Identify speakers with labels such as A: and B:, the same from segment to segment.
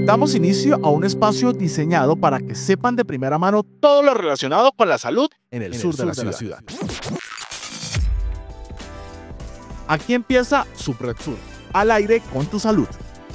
A: Damos inicio a un espacio diseñado para que sepan de primera mano todo lo relacionado con la salud en el sur de la ciudad. Aquí empieza Subred Sur, al aire con tu salud.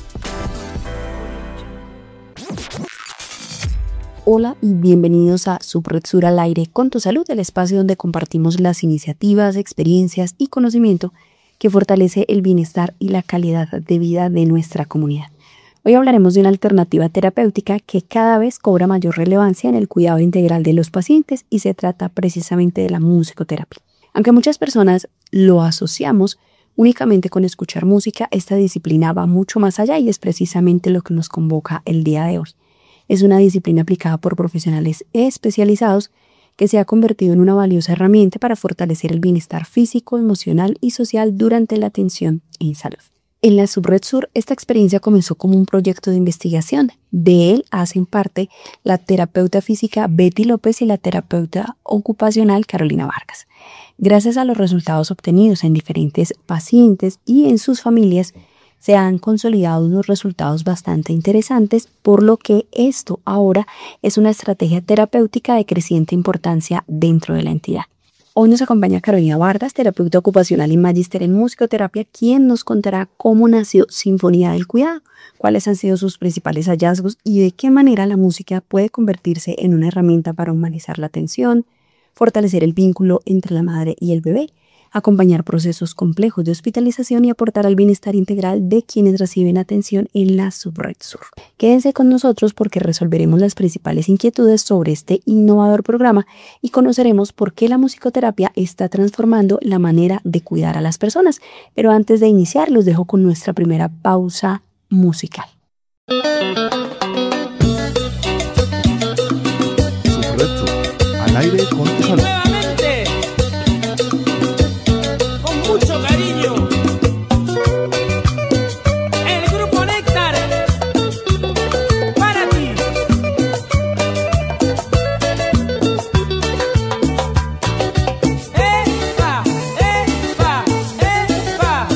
B: Hola y bienvenidos a Subred Sur al aire con tu salud, el espacio donde compartimos las iniciativas, experiencias y conocimiento que fortalece el bienestar y la calidad de vida de nuestra comunidad. Hoy hablaremos de una alternativa terapéutica que cada vez cobra mayor relevancia en el cuidado integral de los pacientes y se trata precisamente de la musicoterapia. Aunque muchas personas lo asociamos únicamente con escuchar música, esta disciplina va mucho más allá y es precisamente lo que nos convoca el día de hoy. Es una disciplina aplicada por profesionales especializados que se ha convertido en una valiosa herramienta para fortalecer el bienestar físico, emocional y social durante la atención en salud. En la Subred Sur, esta experiencia comenzó como un proyecto de investigación. De él hacen parte la terapeuta física Betty López y la terapeuta ocupacional Carolina Vargas. Gracias a los resultados obtenidos en diferentes pacientes y en sus familias, se han consolidado unos resultados bastante interesantes, por lo que esto ahora es una estrategia terapéutica de creciente importancia dentro de la entidad. Hoy nos acompaña Carolina Vargas, terapeuta ocupacional y magíster en musicoterapia, quien nos contará cómo nació Sinfonía del Cuidado, cuáles han sido sus principales hallazgos y de qué manera la música puede convertirse en una herramienta para humanizar la atención, fortalecer el vínculo entre la madre y el bebé, acompañar procesos complejos de hospitalización y aportar al bienestar integral de quienes reciben atención en la Subred Sur. Quédense con nosotros porque resolveremos las principales inquietudes sobre este innovador programa y conoceremos por qué la musicoterapia está transformando la manera de cuidar a las personas. Pero antes de iniciar, los dejo con nuestra primera pausa musical.
A: Subred Sur, al aire con tu salud.
C: Mucho cariño. El grupo Néctar para ti. ¡Epa! ¡Epa! ¡Epa!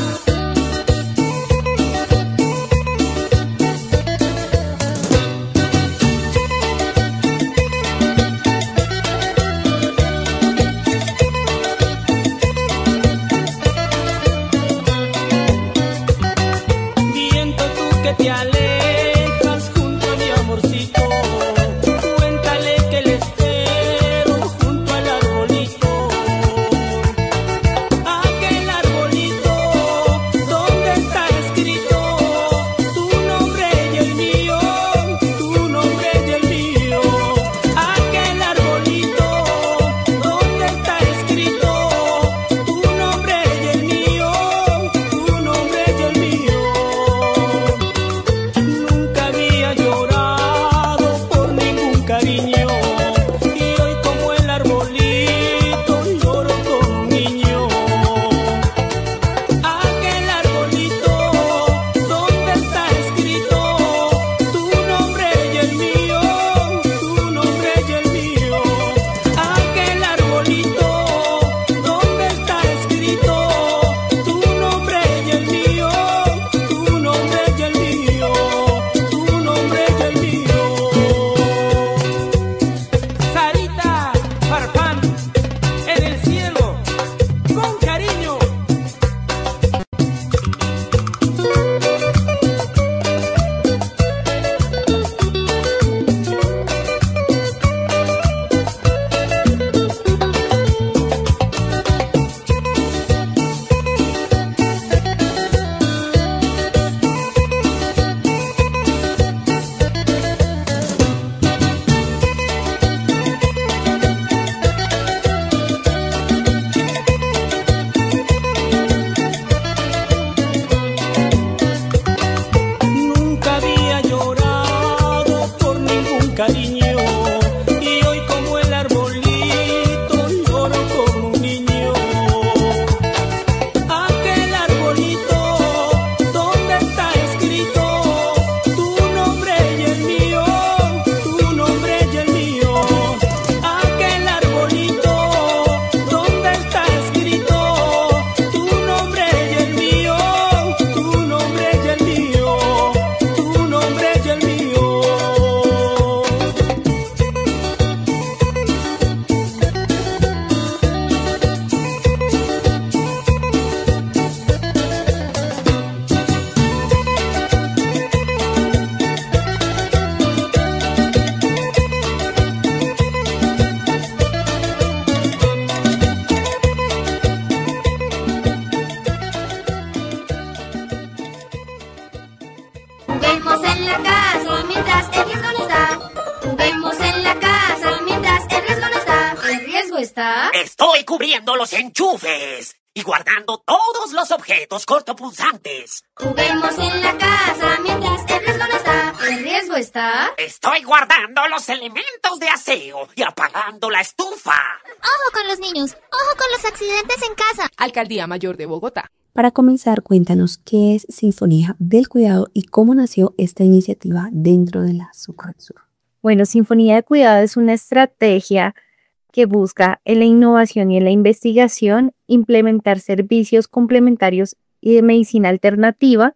D: Juguemos en la casa mientras el riesgo no está. Juguemos en la casa mientras el riesgo no está. ¿El riesgo está?
E: Estoy cubriendo los enchufes y guardando todos los objetos cortopunzantes.
D: Juguemos en la casa mientras el riesgo no está. ¿El riesgo está?
E: Estoy guardando los elementos de aseo y apagando la estufa.
F: Ojo con los niños, ojo con los accidentes en casa.
G: Alcaldía Mayor de Bogotá.
B: Para comenzar, cuéntanos qué es Sinfonía del Cuidado y cómo nació esta iniciativa dentro de la Subred Sur.
H: Bueno, Sinfonía de Cuidado es una estrategia que busca en la innovación y en la investigación implementar servicios complementarios y de medicina alternativa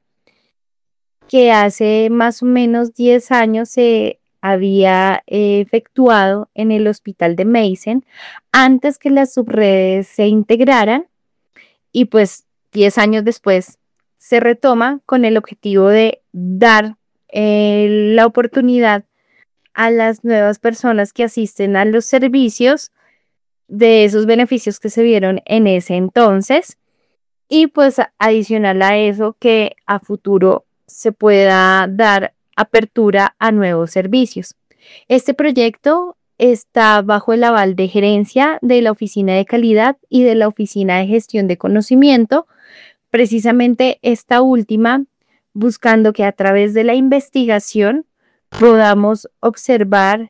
H: que hace más o menos 10 años se había efectuado en el Hospital de Meissen antes que las subredes se integraran y pues 10 años después se retoma con el objetivo de dar la oportunidad a las nuevas personas que asisten a los servicios de esos beneficios que se vieron en ese entonces y pues adicional a eso que a futuro se pueda dar apertura a nuevos servicios. Este proyecto está bajo el aval de gerencia de la Oficina de Calidad y de la Oficina de Gestión de Conocimiento, precisamente esta última buscando que a través de la investigación podamos observar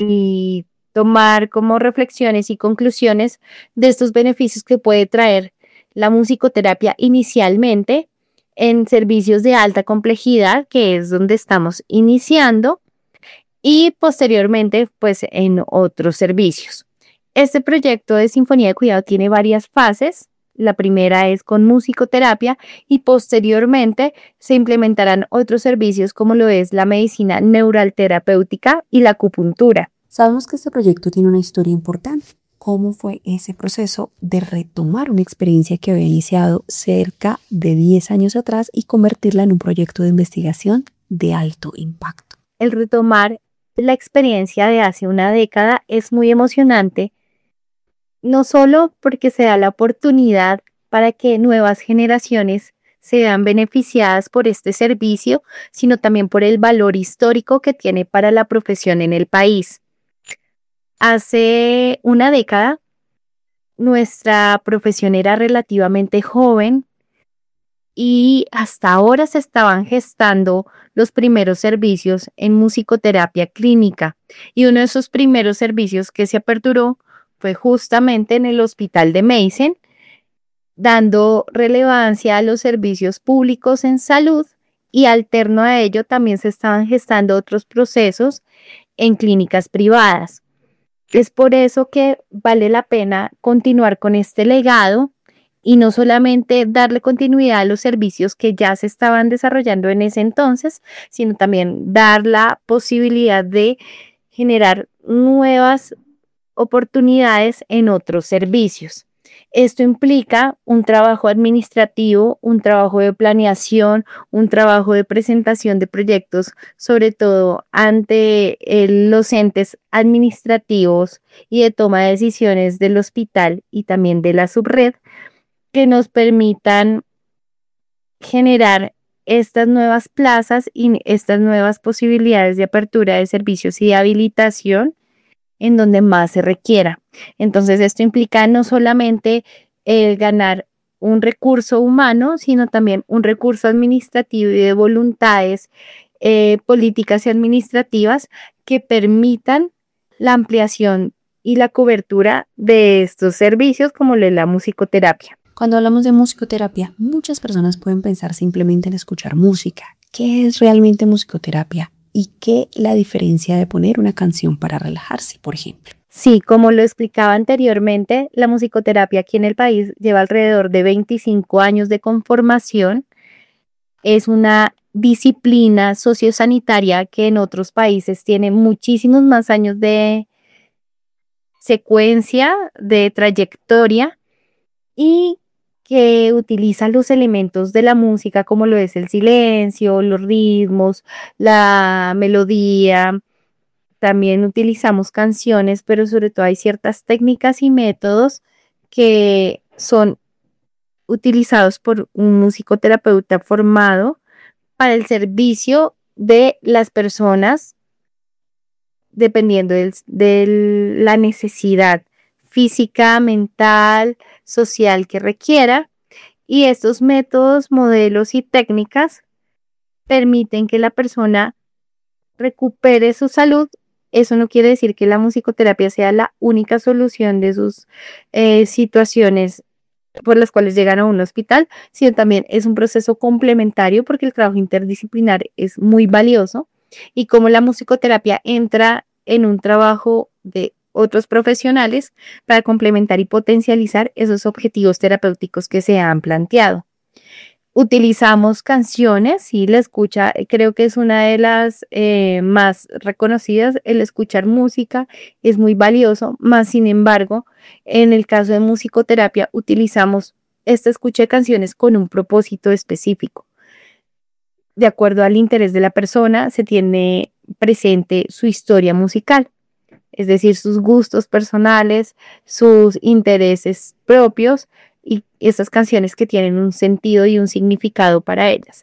H: y tomar como reflexiones y conclusiones de estos beneficios que puede traer la musicoterapia inicialmente en servicios de alta complejidad, que es donde estamos iniciando, y posteriormente pues en otros servicios. Este proyecto de Sinfonía de Cuidado tiene varias fases. La primera es con musicoterapia y posteriormente se implementarán otros servicios como lo es la medicina neural terapéutica y la acupuntura.
B: Sabemos que este proyecto tiene una historia importante. ¿Cómo fue ese proceso de retomar una experiencia que había iniciado cerca de 10 años atrás y convertirla en un proyecto de investigación de alto impacto?
H: El retomar la experiencia de hace una década es muy emocionante, no solo porque se da la oportunidad para que nuevas generaciones se vean beneficiadas por este servicio, sino también por el valor histórico que tiene para la profesión en el país. Hace una década, nuestra profesión era relativamente joven y hasta ahora se estaban gestando los primeros servicios en musicoterapia clínica. Y uno de esos primeros servicios que se aperturó fue justamente en el Hospital de Meissen, dando relevancia a los servicios públicos en salud y alterno a ello también se estaban gestando otros procesos en clínicas privadas. Es por eso que vale la pena continuar con este legado y no solamente darle continuidad a los servicios que ya se estaban desarrollando en ese entonces, sino también dar la posibilidad de generar nuevas oportunidades en otros servicios. Esto implica un trabajo administrativo, un trabajo de planeación, un trabajo de presentación de proyectos, sobre todo ante los entes administrativos y de toma de decisiones del hospital y también de la subred, que nos permitan generar estas nuevas plazas y estas nuevas posibilidades de apertura de servicios y de habilitación en donde más se requiera. Entonces, esto implica no solamente el ganar un recurso humano, sino también un recurso administrativo y de voluntades políticas y administrativas que permitan la ampliación y la cobertura de estos servicios como lo es la musicoterapia.
B: Cuando hablamos de musicoterapia, muchas personas pueden pensar simplemente en escuchar música. ¿Qué es realmente musicoterapia? ¿Y qué la diferencia de poner una canción para relajarse, por ejemplo?
H: Sí, como lo explicaba anteriormente, la musicoterapia aquí en el país lleva alrededor de 25 años de conformación. Es una disciplina sociosanitaria que en otros países tiene muchísimos más años de secuencia, de trayectoria y que utiliza los elementos de la música como lo es el silencio, los ritmos, la melodía. También utilizamos canciones, pero sobre todo hay ciertas técnicas y métodos que son utilizados por un musicoterapeuta formado para el servicio de las personas dependiendo de la necesidad física, mental, social que requiera. Y estos métodos, modelos y técnicas permiten que la persona recupere su salud. Eso no quiere decir que la musicoterapia sea la única solución de sus situaciones por las cuales llegan a un hospital, sino también es un proceso complementario porque el trabajo interdisciplinar es muy valioso y como la musicoterapia entra en un trabajo de otros profesionales para complementar y potencializar esos objetivos terapéuticos que se han planteado. Utilizamos canciones y la escucha creo que es una de las más reconocidas. El escuchar música es muy valioso, más sin embargo, en el caso de musicoterapia utilizamos esta escucha de canciones con un propósito específico. De acuerdo al interés de la persona, se tiene presente su historia musical, es decir, sus gustos personales, sus intereses propios y esas canciones que tienen un sentido y un significado para ellas.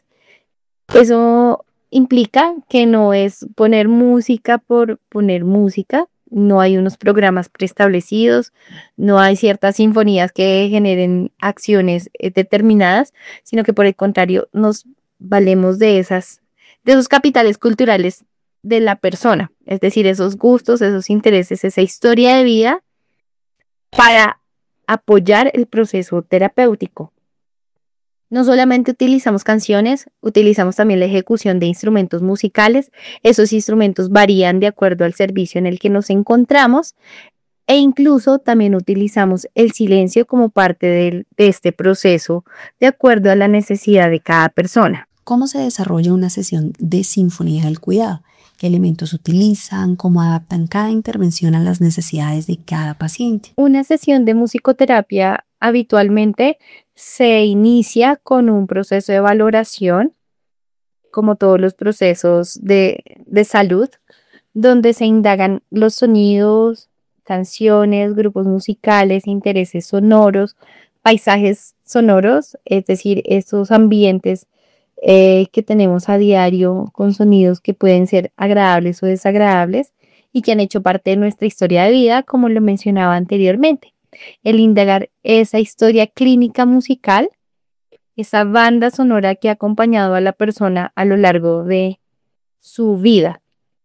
H: Eso implica que no es poner música por poner música, no hay unos programas preestablecidos, no hay ciertas sinfonías que generen acciones determinadas, sino que por el contrario nos valemos de esos capitales culturales de la persona, es decir, esos gustos, esos intereses, esa historia de vida para apoyar el proceso terapéutico. No solamente utilizamos canciones, utilizamos también la ejecución de instrumentos musicales. Esos instrumentos varían de acuerdo al servicio en el que nos encontramos e incluso también utilizamos el silencio como parte de este proceso de acuerdo a la necesidad de cada persona.
B: ¿Cómo se desarrolla una sesión de sinfonía del cuidado? ¿Qué elementos utilizan? ¿Cómo adaptan cada intervención a las necesidades de cada paciente?
H: Una sesión de musicoterapia habitualmente se inicia con un proceso de valoración, como todos los procesos de salud, donde se indagan los sonidos, canciones, grupos musicales, intereses sonoros, paisajes sonoros, es decir, esos ambientes que tenemos a diario con sonidos que pueden ser agradables o desagradables y que han hecho parte de nuestra historia de vida, como lo mencionaba anteriormente. El indagar esa historia clínica musical, esa banda sonora que ha acompañado a la persona a lo largo de su vida.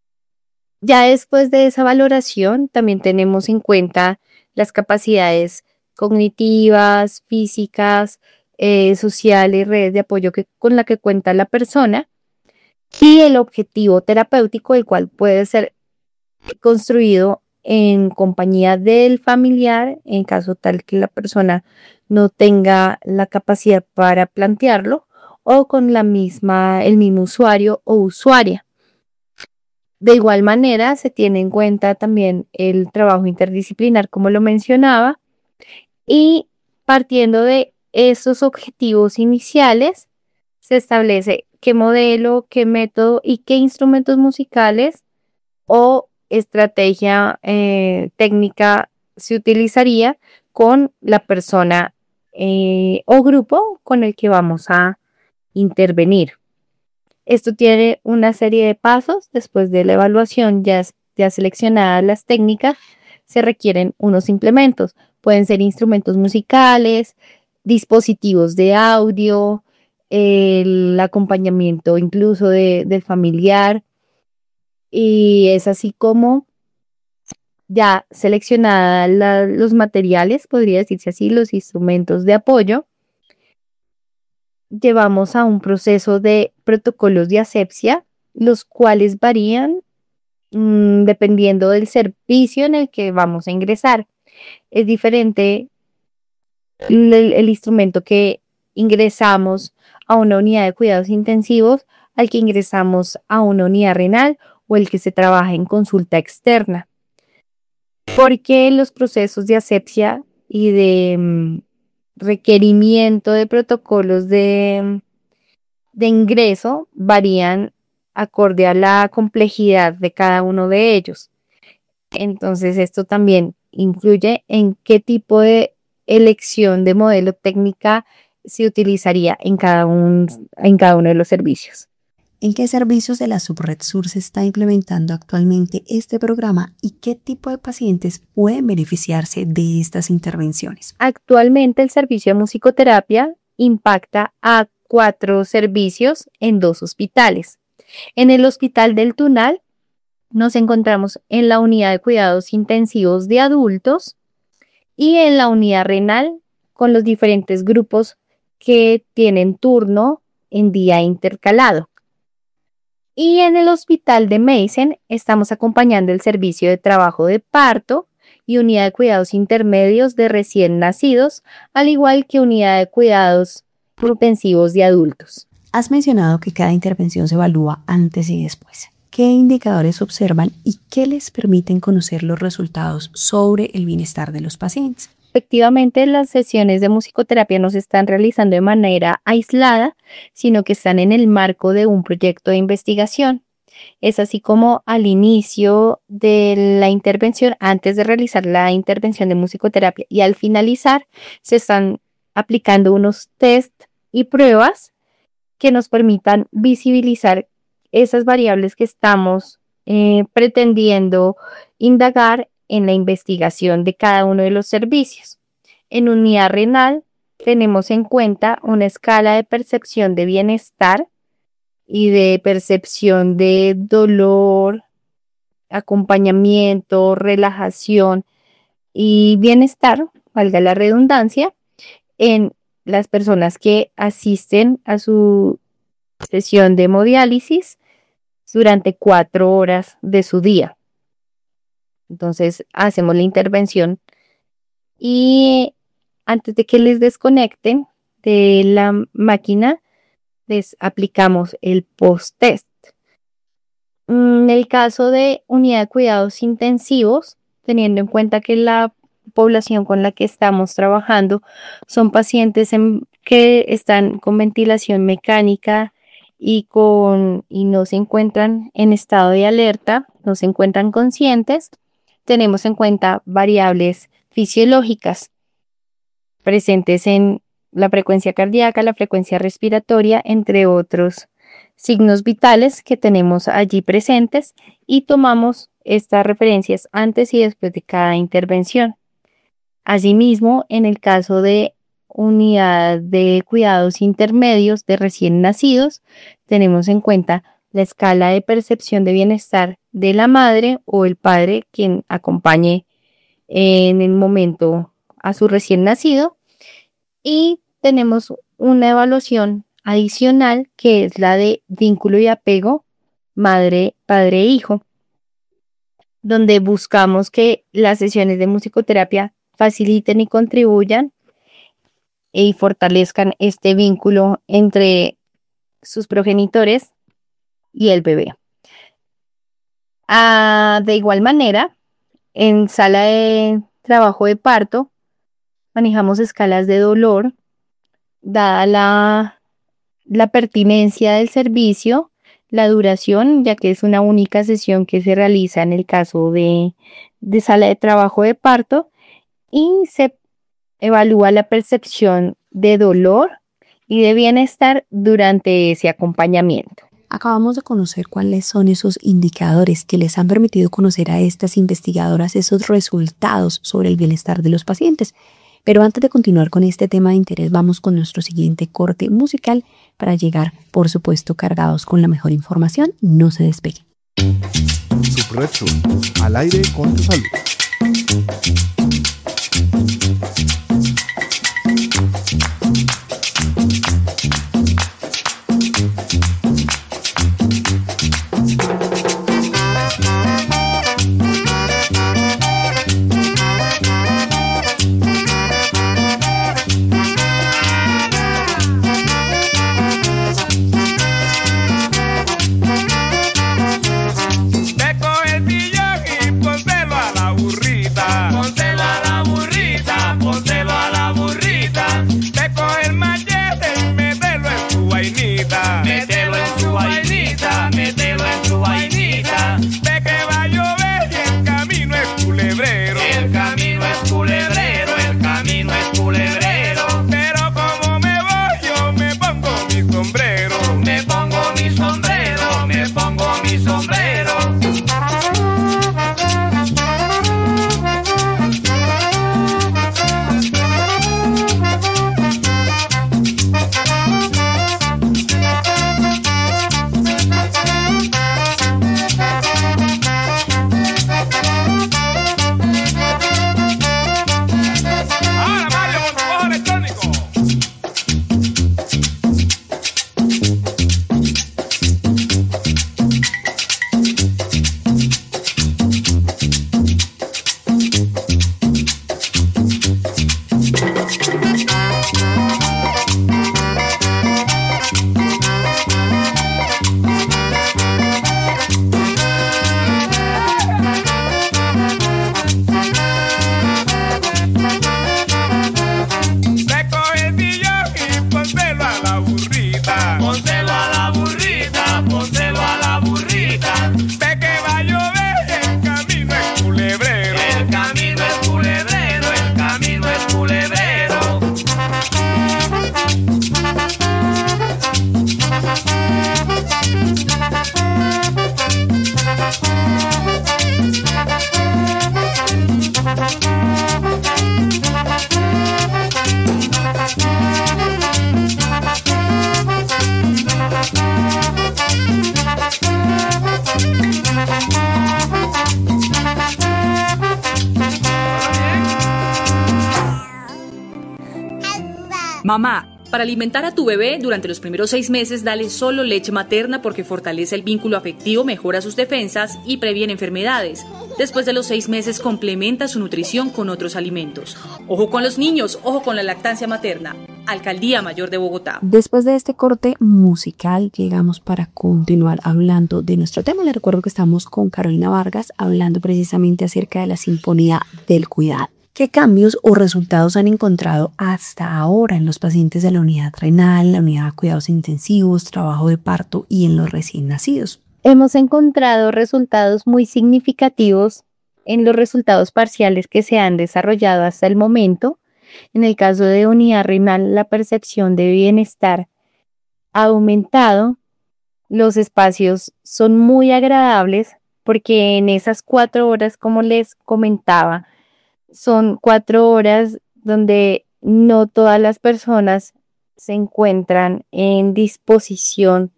H: Ya después de esa valoración, también tenemos en cuenta las capacidades cognitivas, físicas, sociales, redes de apoyo con la que cuenta la persona y el objetivo terapéutico, el cual puede ser construido en compañía del familiar, en caso tal que la persona no tenga la capacidad para plantearlo, o con el mismo usuario o usuaria. De igual manera, se tiene en cuenta también el trabajo interdisciplinar, como lo mencionaba, y partiendo de esos objetivos iniciales, se establece qué modelo, qué método y qué instrumentos musicales o estrategia técnica se utilizaría con la persona o grupo con el que vamos a intervenir. Esto tiene una serie de pasos. Después de la evaluación ya seleccionadas las técnicas, se requieren unos implementos. Pueden ser instrumentos musicales, dispositivos de audio, el acompañamiento incluso del familiar. Y es así como ya seleccionadas los materiales, podría decirse así, los instrumentos de apoyo, llevamos a un proceso de protocolos de asepsia, los cuales varían dependiendo del servicio en el que vamos a ingresar. Es diferente el instrumento que ingresamos a una unidad de cuidados intensivos al que ingresamos a una unidad renal o el que se trabaja en consulta externa. Porque los procesos de asepsia y de requerimiento de protocolos de ingreso varían acorde a la complejidad de cada uno de ellos. Entonces, esto también influye en qué tipo de elección de modelo técnica se utilizaría en cada uno de los servicios.
B: ¿En qué servicios de la Subred Sur se está implementando actualmente este programa y qué tipo de pacientes pueden beneficiarse de estas intervenciones?
H: Actualmente el servicio de musicoterapia impacta a 4 servicios en 2 hospitales. En el Hospital del Tunal nos encontramos en la unidad de cuidados intensivos de adultos y en la unidad renal con los diferentes grupos que tienen turno en día intercalado. Y en el Hospital de Meissen estamos acompañando el servicio de trabajo de parto y unidad de cuidados intermedios de recién nacidos, al igual que unidad de cuidados intensivos de adultos.
B: Has mencionado que cada intervención se evalúa antes y después. ¿Qué indicadores observan y qué les permiten conocer los resultados sobre el bienestar de los pacientes?
H: Efectivamente, las sesiones de musicoterapia no se están realizando de manera aislada, sino que están en el marco de un proyecto de investigación. Es así como al inicio de la intervención, antes de realizar la intervención de musicoterapia y al finalizar, se están aplicando unos test y pruebas que nos permitan visibilizar esas variables que estamos pretendiendo indagar en la investigación de cada uno de los servicios. En unidad renal tenemos en cuenta una escala de percepción de bienestar y de percepción de dolor, acompañamiento, relajación y bienestar, valga la redundancia, en las personas que asisten a su sesión de hemodiálisis durante 4 horas de su día. Entonces hacemos la intervención y antes de que les desconecten de la máquina, les aplicamos el post-test. En el caso de unidad de cuidados intensivos, teniendo en cuenta que la población con la que estamos trabajando son pacientes que están con ventilación mecánica y no se encuentran en estado de alerta, no se encuentran conscientes, tenemos en cuenta variables fisiológicas presentes en la frecuencia cardíaca, la frecuencia respiratoria, entre otros signos vitales que tenemos allí presentes y tomamos estas referencias antes y después de cada intervención. Asimismo, en el caso de unidad de cuidados intermedios de recién nacidos, tenemos en cuenta la escala de percepción de bienestar de la madre o el padre quien acompañe en el momento a su recién nacido, y tenemos una evaluación adicional que es la de vínculo y apego madre, padre e hijo, donde buscamos que las sesiones de musicoterapia faciliten y contribuyan y fortalezcan este vínculo entre sus progenitores y el bebé. De igual manera, en sala de trabajo de parto, manejamos escalas de dolor, dada la pertinencia del servicio, la duración, ya que es una única sesión que se realiza en el caso de sala de trabajo de parto, y se evalúa la percepción de dolor y de bienestar durante ese acompañamiento.
B: Acabamos de conocer cuáles son esos indicadores que les han permitido conocer a estas investigadoras esos resultados sobre el bienestar de los pacientes. Pero antes de continuar con este tema de interés, vamos con nuestro siguiente corte musical para llegar, por supuesto, cargados con la mejor información. No se despeguen.
A: Subred Sur, al aire con tu salud.
C: Te coge el sillón y pónselo a la burrita. Pónselo
G: Mamá, para alimentar a tu bebé durante los primeros 6 meses, dale solo leche materna porque fortalece el vínculo afectivo, mejora sus defensas y previene enfermedades. Después de los 6 meses, complementa su nutrición con otros alimentos. Ojo con los niños, ojo con la lactancia materna. Alcaldía Mayor de Bogotá.
B: Después de este corte musical, llegamos para continuar hablando de nuestro tema. Les recuerdo que estamos con Carolina Vargas hablando precisamente acerca de la Sinfonía del Cuidado. ¿Qué cambios o resultados han encontrado hasta ahora en los pacientes de la unidad renal, la unidad de cuidados intensivos, trabajo de parto y en los recién nacidos?
H: Hemos encontrado resultados muy significativos en los resultados parciales que se han desarrollado hasta el momento. En el caso de unidad renal, la percepción de bienestar ha aumentado. Los espacios son muy agradables porque en esas 4 horas, como les comentaba, son 4 horas donde no todas las personas se encuentran en disposición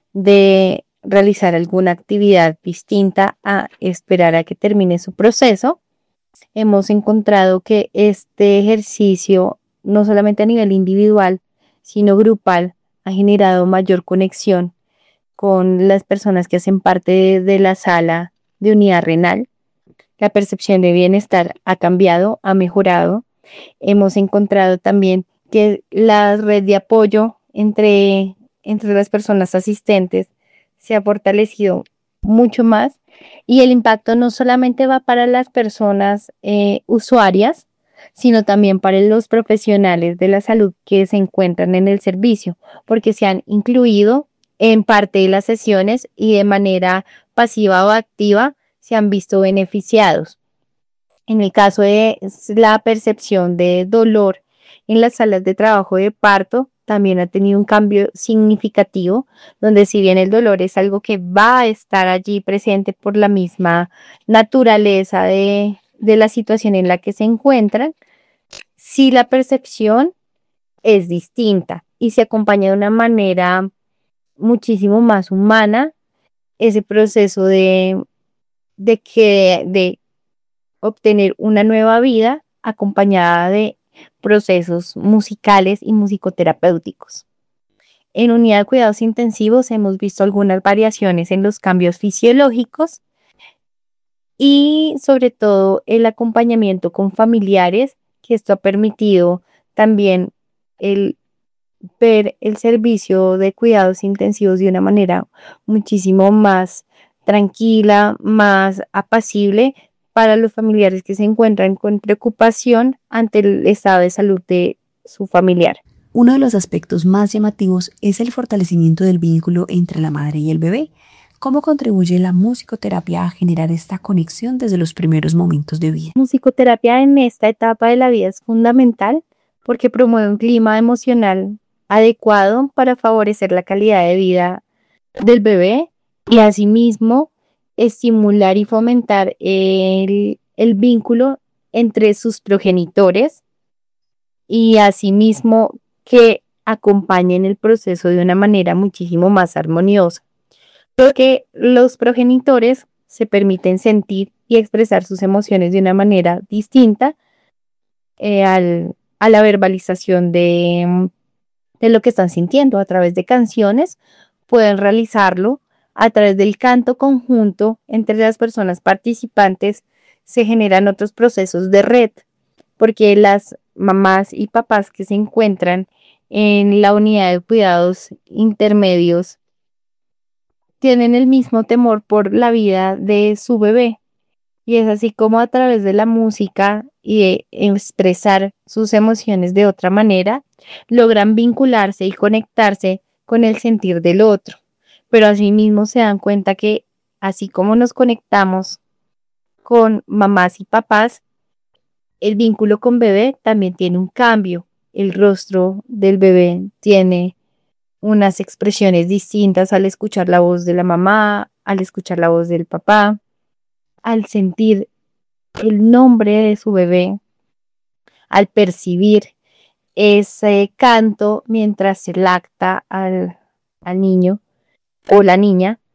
H: de realizar alguna actividad distinta a esperar a que termine su proceso. Hemos encontrado que este ejercicio, no solamente a nivel individual, sino grupal, ha generado mayor conexión con las personas que hacen parte de la sala de unidad renal. La percepción de bienestar ha cambiado, ha mejorado. Hemos encontrado también que la red de apoyo entre las personas asistentes se ha fortalecido mucho más y el impacto no solamente va para las personas usuarias, sino también para los profesionales de la salud que se encuentran en el servicio, porque se han incluido en parte de las sesiones y de manera pasiva o activa se han visto beneficiados. En el caso de la percepción de dolor en las salas de trabajo de parto, también ha tenido un cambio significativo, donde si bien el dolor es algo que va a estar allí presente por la misma naturaleza de la situación en la que se encuentran, sí la percepción es distinta y se acompaña de una manera muchísimo más humana ese proceso de obtener una nueva vida acompañada de procesos musicales y musicoterapéuticos. En unidad de cuidados intensivos hemos visto algunas variaciones en los cambios fisiológicos y sobre todo el acompañamiento con familiares, que esto ha permitido también el ver el servicio de cuidados intensivos de una manera muchísimo más tranquila, más apacible para los familiares que se encuentran con preocupación ante el estado de salud de su familiar.
B: Uno de los aspectos más llamativos es el fortalecimiento del vínculo entre la madre y el bebé. ¿Cómo contribuye la musicoterapia a generar esta conexión desde los primeros momentos de vida?
H: La musicoterapia en esta etapa de la vida es fundamental porque promueve un clima emocional adecuado para favorecer la calidad de vida del bebé y asimismo estimular y fomentar el vínculo entre sus progenitores y asimismo que acompañen el proceso de una manera muchísimo más armoniosa, porque los progenitores se permiten sentir y expresar sus emociones de una manera distinta a la verbalización de lo que están sintiendo a través de canciones. Pueden realizarlo a través del canto conjunto entre las personas participantes. Se generan otros procesos de red, porque las mamás y papás que se encuentran en la unidad de cuidados intermedios tienen el mismo temor por la vida de su bebé. Y es así como a través de la música y de expresar sus emociones de otra manera, logran vincularse y conectarse con el sentir del otro. Pero asimismo se dan cuenta que así como nos conectamos con mamás y papás, el vínculo con bebé también tiene un cambio. El rostro del bebé tiene unas expresiones distintas al escuchar la voz de la mamá, al escuchar la voz del papá, al sentir el nombre de su bebé, al percibir ese canto mientras se lacta al niño o la niña.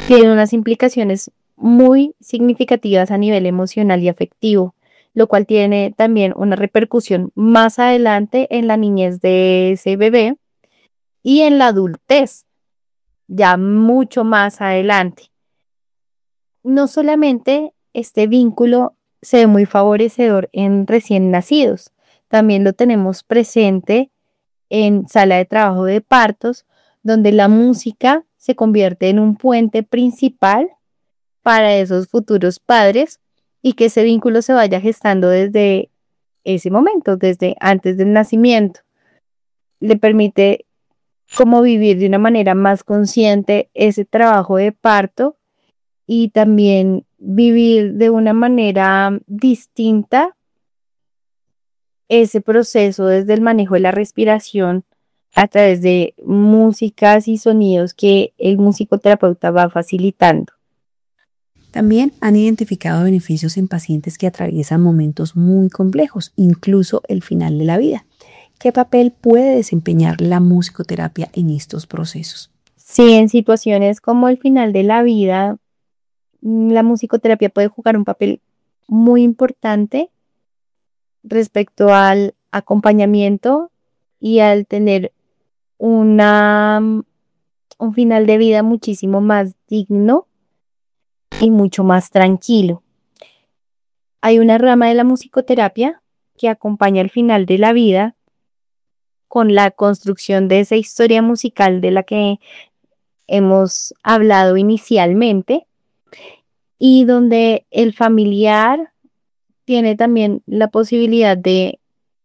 H: tiene unas implicaciones muy significativas a nivel emocional y afectivo, lo cual tiene también una repercusión más adelante en la niñez de ese bebé y en la adultez, ya mucho más adelante. No solamente este vínculo se ve muy favorecedor en recién nacidos, también lo tenemos presente en sala de trabajo de partos, donde la música se convierte en un puente principal para esos futuros padres y que ese vínculo se vaya gestando desde ese momento, desde antes del nacimiento. Le permite como vivir de una manera más consciente ese trabajo de parto y también vivir de una manera distinta ese proceso desde el manejo de la respiración a través de músicas y sonidos que el musicoterapeuta va facilitando.
B: También han identificado beneficios en pacientes que atraviesan momentos muy complejos, incluso el final de la vida. ¿Qué papel puede desempeñar la musicoterapia en estos procesos?
H: Sí, en situaciones como el final de la vida, la musicoterapia puede jugar un papel muy importante respecto al acompañamiento y al tener un final de vida muchísimo más digno y mucho más tranquilo. Hay una rama de la musicoterapia que acompaña el final de la vida con la construcción de esa historia musical de la que hemos hablado inicialmente y donde el familiar tiene también la posibilidad de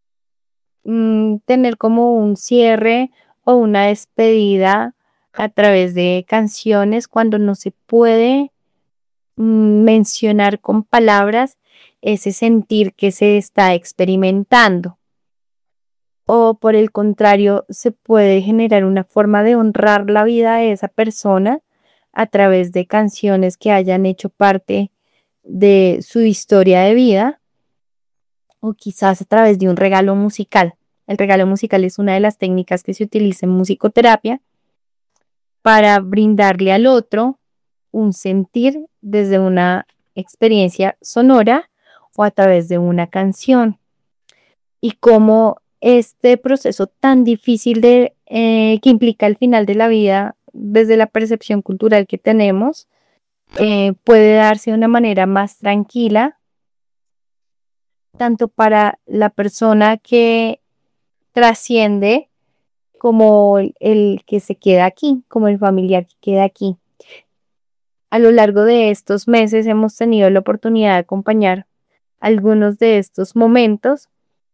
H: tener como un cierre o una despedida a través de canciones cuando no se puede mencionar con palabras ese sentir que se está experimentando. O por el contrario, se puede generar una forma de honrar la vida de esa persona a través de canciones que hayan hecho parte de su historia de vida o quizás a través de un regalo musical. El regalo musical es una de las técnicas que se utiliza en musicoterapia para brindarle al otro un sentir desde una experiencia sonora o a través de una canción. Y cómo este proceso tan difícil que implica el final de la vida desde la percepción cultural que tenemos puede darse de una manera más tranquila, tanto para la persona que trasciende como el que se queda aquí, como el familiar que queda aquí. A lo largo de estos meses hemos tenido la oportunidad de acompañar algunos de estos momentos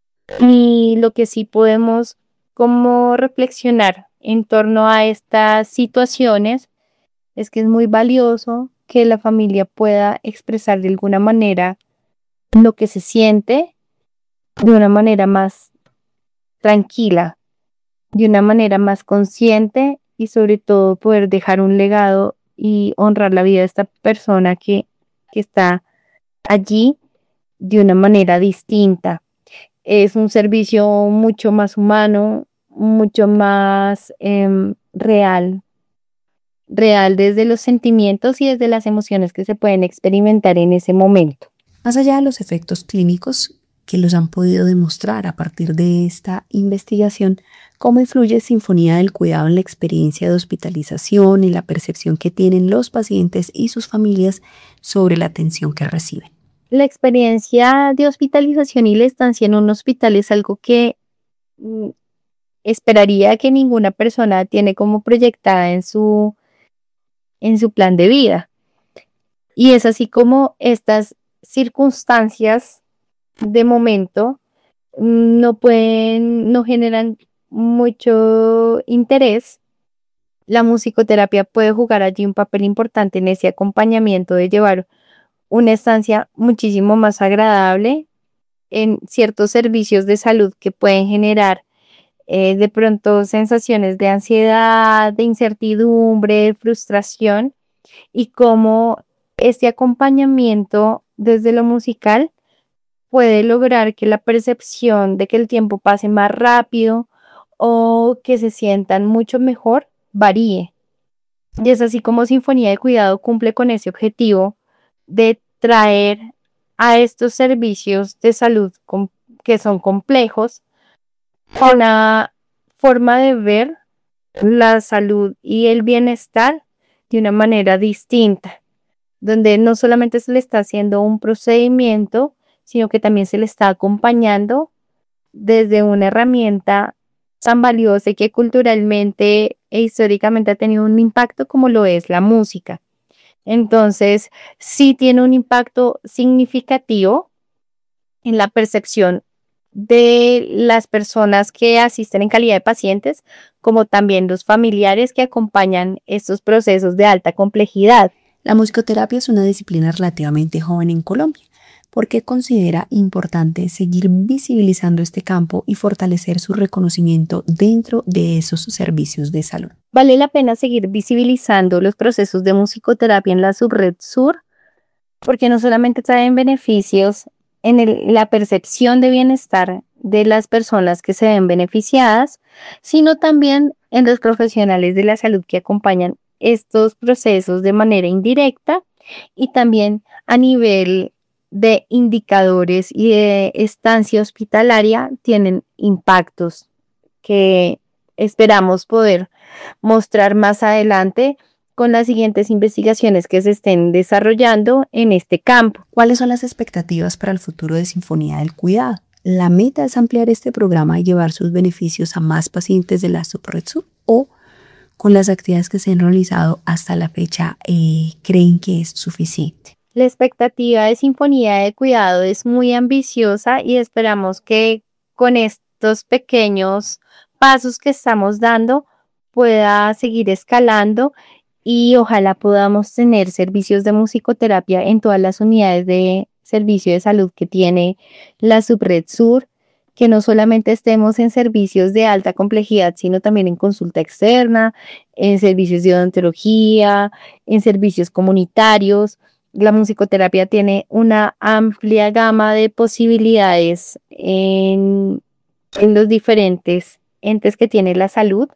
H: y lo que sí podemos como reflexionar en torno a estas situaciones es que es muy valioso que la familia pueda expresar de alguna manera lo que se siente de una manera más tranquila, de una manera más consciente y sobre todo poder dejar un legado y honrar la vida de esta persona que está allí de una manera distinta. Es un servicio mucho más humano, mucho más real desde los sentimientos y desde las emociones que se pueden experimentar en ese momento.
B: Más allá de los efectos clínicos que los han podido demostrar a partir de esta investigación, ¿cómo influye Sinfonía del Cuidado en la experiencia de hospitalización y la percepción que tienen los pacientes y sus familias sobre la atención que reciben?
H: La experiencia de hospitalización y la estancia en un hospital es algo que esperaría que ninguna persona tiene como proyectada en su plan de vida. Y es así como estas circunstancias de momento no generan mucho interés. La musicoterapia puede jugar allí un papel importante en ese acompañamiento de llevar una estancia muchísimo más agradable en ciertos servicios de salud que pueden generar de pronto sensaciones de ansiedad, de incertidumbre, de frustración y cómo este acompañamiento desde lo musical puede lograr que la percepción de que el tiempo pase más rápido o que se sientan mucho mejor varíe. Y es así como Sinfonía de Cuidado cumple con ese objetivo de traer a estos servicios de salud que son complejos una forma de ver la salud y el bienestar de una manera distinta, donde no solamente se le está haciendo un procedimiento, sino que también se le está acompañando desde una herramienta tan valiosa y que culturalmente e históricamente ha tenido un impacto como lo es la música. Entonces, sí tiene un impacto significativo en la percepción de las personas que asisten en calidad de pacientes, como también los familiares que acompañan estos procesos de alta complejidad.
B: La musicoterapia es una disciplina relativamente joven en Colombia, porque considera importante seguir visibilizando este campo y fortalecer su reconocimiento dentro de esos servicios de salud.
H: Vale la pena seguir visibilizando los procesos de musicoterapia en la subred sur, porque no solamente traen beneficios en la percepción de bienestar de las personas que se ven beneficiadas, sino también en los profesionales de la salud que acompañan estos procesos de manera indirecta y también a nivel de indicadores y de estancia hospitalaria tienen impactos que esperamos poder mostrar más adelante con las siguientes investigaciones que se estén desarrollando en este campo.
B: ¿Cuáles son las expectativas para el futuro de Sinfonía del Cuidado? La meta es ampliar este programa y llevar sus beneficios a más pacientes de la subred sur, o con las actividades que se han realizado hasta la fecha, ¿creen que es suficiente?
H: La expectativa de Sinfonía de Cuidado es muy ambiciosa y esperamos que con estos pequeños pasos que estamos dando pueda seguir escalando y ojalá podamos tener servicios de musicoterapia en todas las unidades de servicio de salud que tiene la subred sur, que no solamente estemos en servicios de alta complejidad, sino también en consulta externa, en servicios de odontología, en servicios comunitarios. La musicoterapia tiene una amplia gama de posibilidades en los diferentes entes que tiene la salud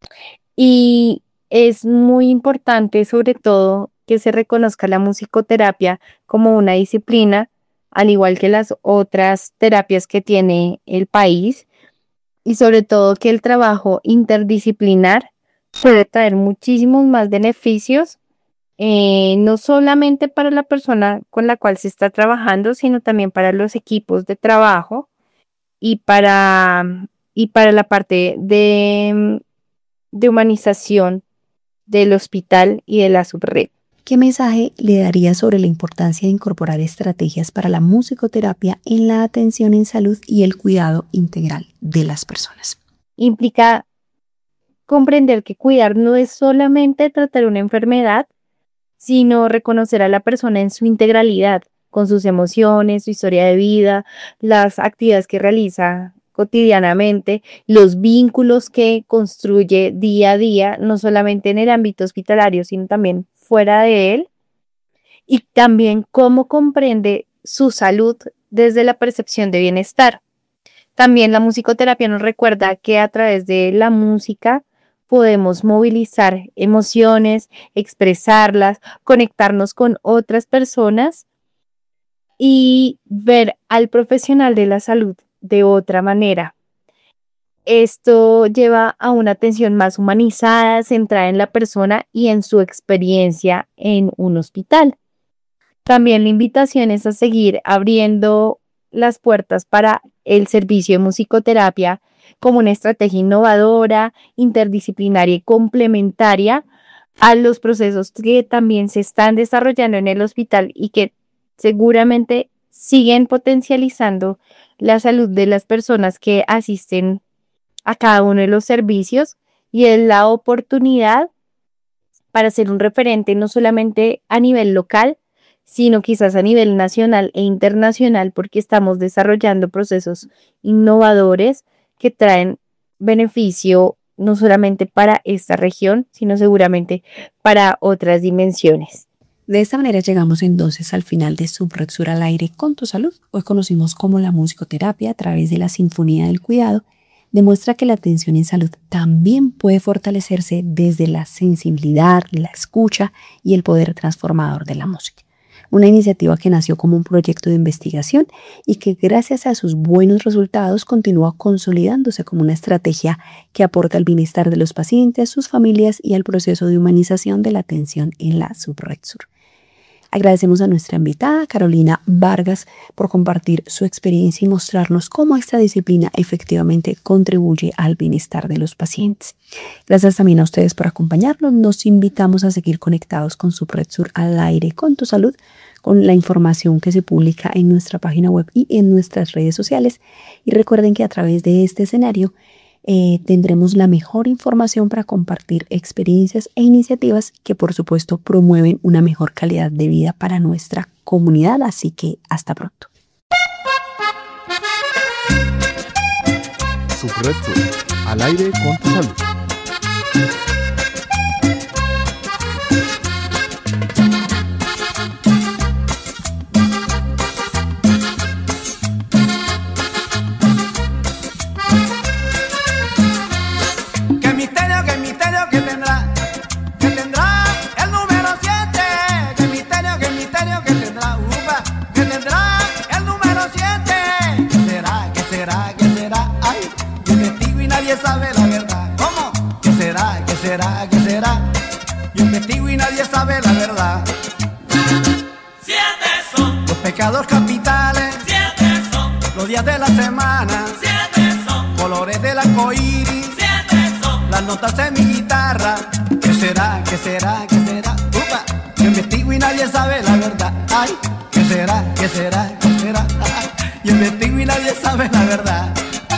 H: y es muy importante sobre todo que se reconozca la musicoterapia como una disciplina, al igual que las otras terapias que tiene el país, y sobre todo que el trabajo interdisciplinar puede traer muchísimos más beneficios, no solamente para la persona con la cual se está trabajando, sino también para los equipos de trabajo y para la parte de humanización del hospital y de la subred.
B: ¿Qué mensaje le daría sobre la importancia de incorporar estrategias para la musicoterapia en la atención en salud y el cuidado integral de las personas?
H: Implica comprender que cuidar no es solamente tratar una enfermedad, sino reconocer a la persona en su integralidad, con sus emociones, su historia de vida, las actividades que realiza cotidianamente, los vínculos que construye día a día, no solamente en el ámbito hospitalario, sino también fuera de él, y también cómo comprende su salud desde la percepción de bienestar. También la musicoterapia nos recuerda que a través de la música podemos movilizar emociones, expresarlas, conectarnos con otras personas y ver al profesional de la salud de otra manera. Esto lleva a una atención más humanizada, centrada en la persona y en su experiencia en un hospital. También la invitación es a seguir abriendo las puertas para el servicio de musicoterapia como una estrategia innovadora, interdisciplinaria y complementaria a los procesos que también se están desarrollando en el hospital y que seguramente siguen potencializando la salud de las personas que asisten a cada uno de los servicios, y es la oportunidad para ser un referente no solamente a nivel local, sino quizás a nivel nacional e internacional, porque estamos desarrollando procesos innovadores que traen beneficio no solamente para esta región, sino seguramente para otras dimensiones.
B: De esta manera llegamos entonces al final de Subred Sur al aire con tu salud. Hoy conocimos cómo la musicoterapia a través de la Sinfonía del Cuidado demuestra que la atención en salud también puede fortalecerse desde la sensibilidad, la escucha y el poder transformador de la música. Una iniciativa que nació como un proyecto de investigación y que gracias a sus buenos resultados continúa consolidándose como una estrategia que aporta al bienestar de los pacientes, sus familias y al proceso de humanización de la atención en la Subred Sur. Agradecemos a nuestra invitada, Carolina Vargas, por compartir su experiencia y mostrarnos cómo esta disciplina efectivamente contribuye al bienestar de los pacientes. Gracias también a ustedes por acompañarnos. Nos invitamos a seguir conectados con Subred Sur al aire con tu salud, con la información que se publica en nuestra página web y en nuestras redes sociales. Y recuerden que a través de este escenario tendremos la mejor información para compartir experiencias e iniciativas que por supuesto promueven una mejor calidad de vida para nuestra comunidad. Así que hasta pronto.
A: Subred Sur, al aire con tu salud.
I: Yo investigo y nadie sabe la verdad.
C: 7 son
I: los pecados capitales,
C: 7 son
I: los días de la semana,
C: 7 son
I: colores del arcoíris,
C: 7 son
I: las notas de mi guitarra. ¿Qué será? ¿Qué será? ¿Qué será? Upa. Yo investigo y nadie sabe la verdad. Ay, ¿qué será? ¿Qué será? ¿Qué será? Yo investigo y nadie sabe la verdad.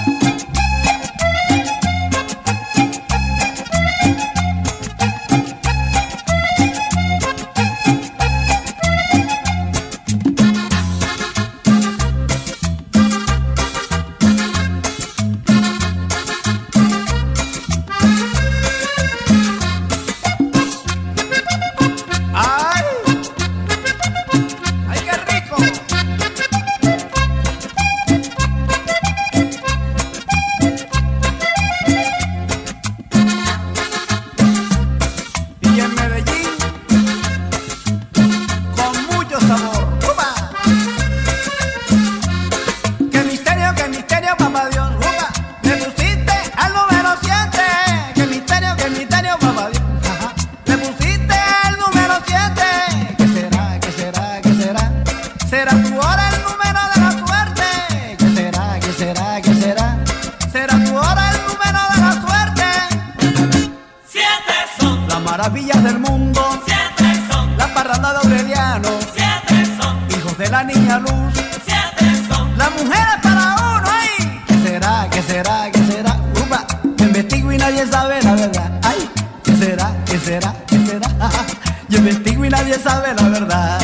I: Maravillas del mundo,
C: 7 son
I: la parranda de Aureliano,
C: 7 son
I: hijos de la niña luz,
C: 7 son
I: las mujeres para uno, ay. ¿Qué será? ¿Qué será? ¿Qué será? Upa, yo investigo y nadie sabe la verdad. Ay, ¿qué será? ¿Qué será? ¿Qué será? Yo investigo y nadie sabe la verdad.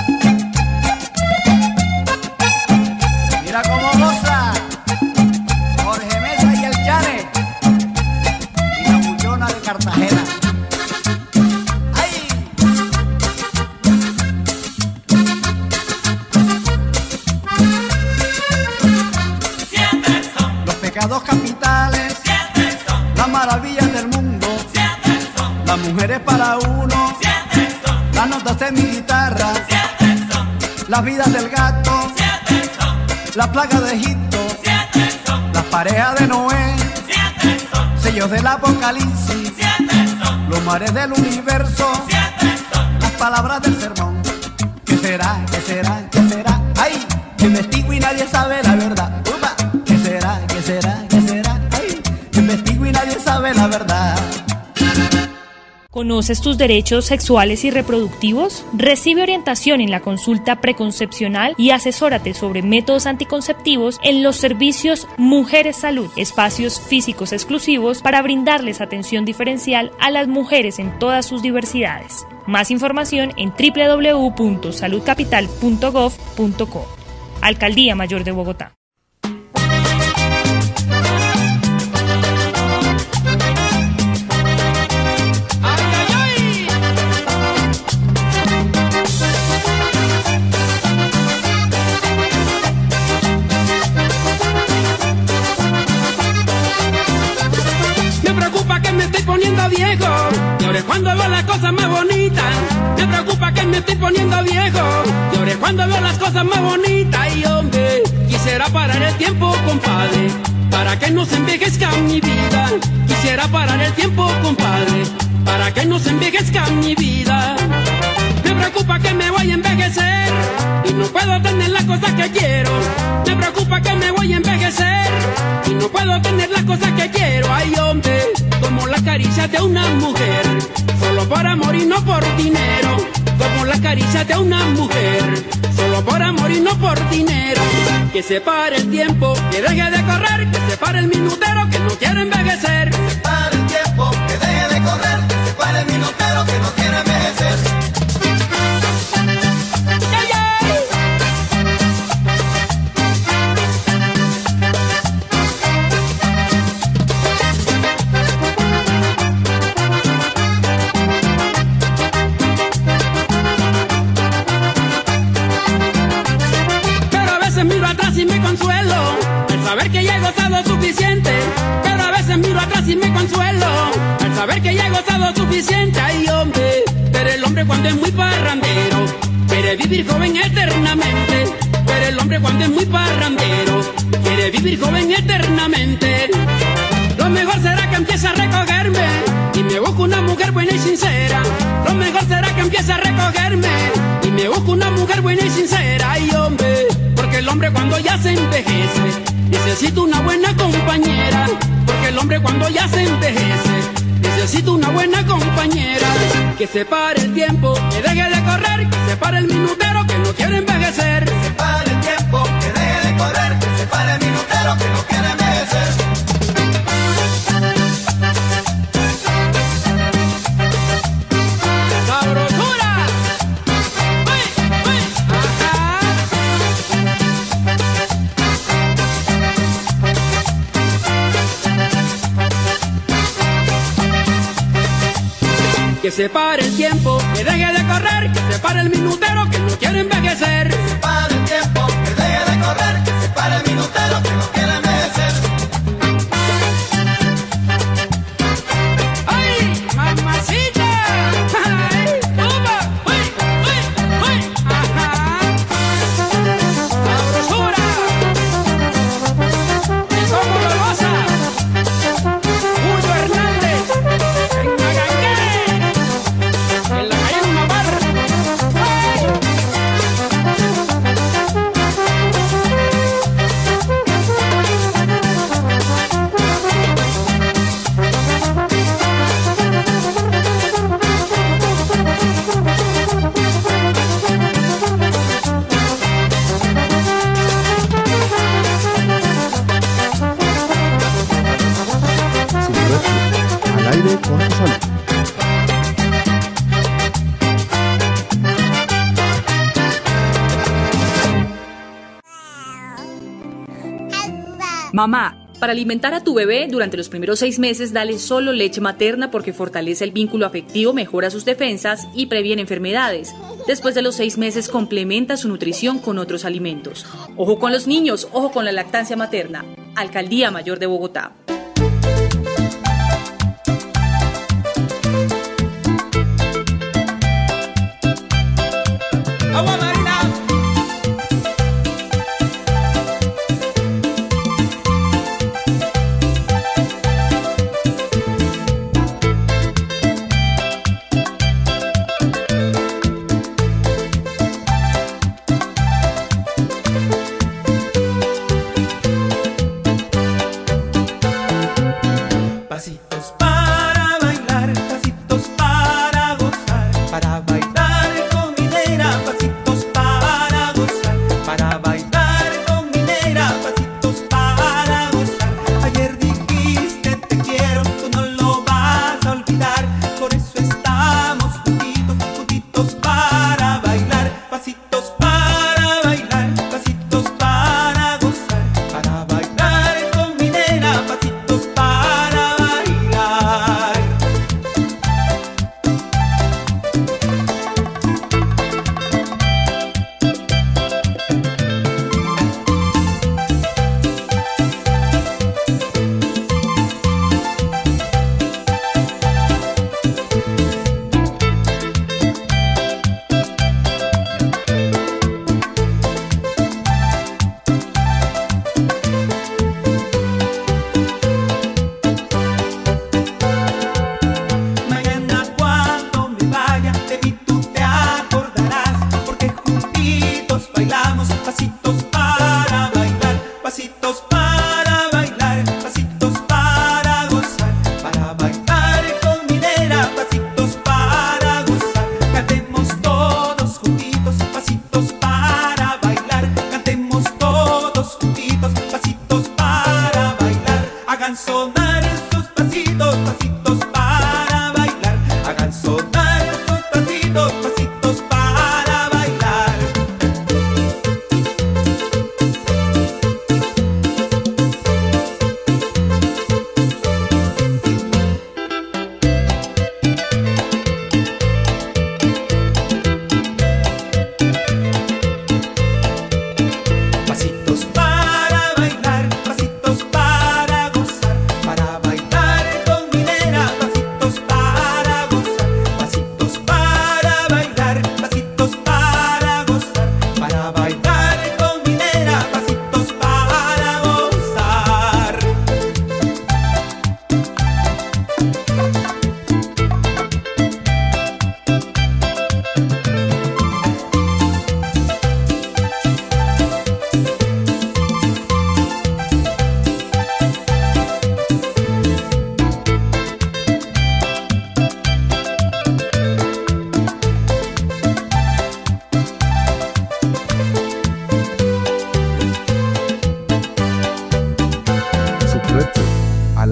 I: Mira cómo goza Jorge Mesa y el Chane y la bullona de Cartagena. Pecados capitales,
C: 7 son
I: las maravillas del mundo,
C: 7 son
I: las mujeres para uno,
C: 7 son
I: las notas de mi guitarra,
C: 7 son
I: las vidas del gato,
C: 7 son
I: la plaga de Egipto,
C: 7 son
I: las parejas de Noé,
C: 7 son
I: sellos del Apocalipsis,
C: 7 son
I: los mares del universo,
C: 7 son
I: las palabras del sermón. ¿Qué será? ¿Qué será? ¿Qué será? Ay, yo investigo y nadie sabe la verdad. Upa. ¿Qué será? ¿Qué será? ¿Qué será? Ay, yo investigo y nadie sabe la verdad.
J: ¿Conoces tus derechos sexuales y reproductivos? Recibe orientación en la consulta preconcepcional y asesórate sobre métodos anticonceptivos en los servicios Mujeres Salud, espacios físicos exclusivos para brindarles atención diferencial a las mujeres en todas sus diversidades. Más información en www.saludcapital.gov.co. Alcaldía Mayor de Bogotá.
K: viejo y ahora es cuando veo las cosas más bonitas. Me preocupa que me estoy poniendo viejo y ahora es cuando veo las cosas más bonitas. Y hombre, quisiera parar el tiempo, compadre, para que no se envejezca mi vida. Quisiera parar el tiempo, compadre, para que no se envejezca mi vida. Me preocupa que me voy a envejecer y no puedo tener las cosas que quiero. Me preocupa que me voy a envejecer y no puedo tener las cosas que quiero. Ay, hombre, como la caricia de una mujer, solo por amor y no por dinero. Como la caricia de una mujer, solo por amor y no por dinero. Que se pare el tiempo, que deje de correr, que se pare el minutero que no quiere envejecer.
L: Que se pare el tiempo, que deje de correr, que se pare el minutero que no quiere envejecer.
K: Y me consuelo al saber que ya he gozado suficiente, pero a veces miro atrás y me consuelo al saber que ya he gozado suficiente. Ay, hombre, pero el hombre cuando es muy parrandero quiere vivir joven eternamente. Pero el hombre cuando es muy parrandero quiere vivir joven eternamente. Lo mejor será que empiece a recogerme y me busco una mujer buena y sincera. Lo mejor será que empiece a recogerme y me busco una mujer buena y sincera. Ay, hombre, porque el hombre cuando ya se envejece necesita una buena compañera. Porque el hombre cuando ya se envejece necesita una buena compañera. Que se pare el tiempo, que deje de correr, que se pare el minutero que no quiere envejecer.
L: Que se pare el tiempo, que deje de correr, que se pare el minutero que no quiere envejecer.
K: Que se pare el tiempo, que deje de correr, que se pare el minutero que no quiere envejecer.
L: Que se pare el tiempo, que deje de correr, que se pare el minutero que no quiere envejecer.
K: ¡Ay, mamacita! ¡Ay, uva! ¡Uy, uy, uy! ¡Ajá! ¡Sabrosura! ¡Y como Golosa! ¡Julio Hernández! ¡En Magangué! En la calle Una Barra.
A: Al aire con tu salud.
G: Mamá, para alimentar a tu bebé durante los primeros 6 meses, dale solo leche materna porque fortalece el vínculo afectivo, mejora sus defensas y previene enfermedades. Después de los 6 meses, complementa su nutrición con otros alimentos. Ojo con los niños, ojo con la lactancia materna. Alcaldía Mayor de Bogotá.
K: ¡Agua Marina!
L: Pasitos para bailar, pasitos para gozar, para bailar con mi nena, pasitos para gozar, para bailar con mi nena, pasitos para gozar. Ayer dijiste te quiero, tú no lo vas a olvidar, por eso estamos juntitos, juntitos para bailar, pasitos para bailar, pasitos para gozar, para bailar con mi nena, pasitos para bailar.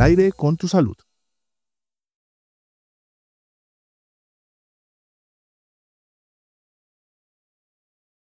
A: Al aire con tu salud.